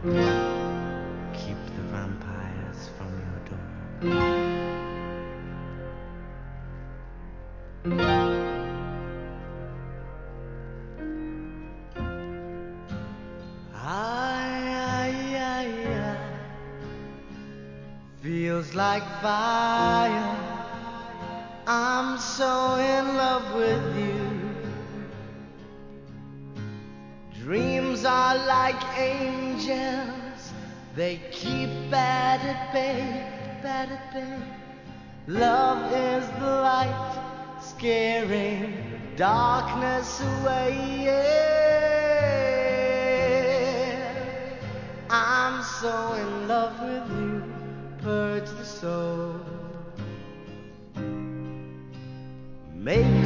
Keep the vampires from your door. I feels like fire. I'm so in love with you. Dreams are like angels, they keep bad at bay, bad at bay. Love is the light, scaring darkness away. Yeah. I'm so in love with you, purge the soul. Make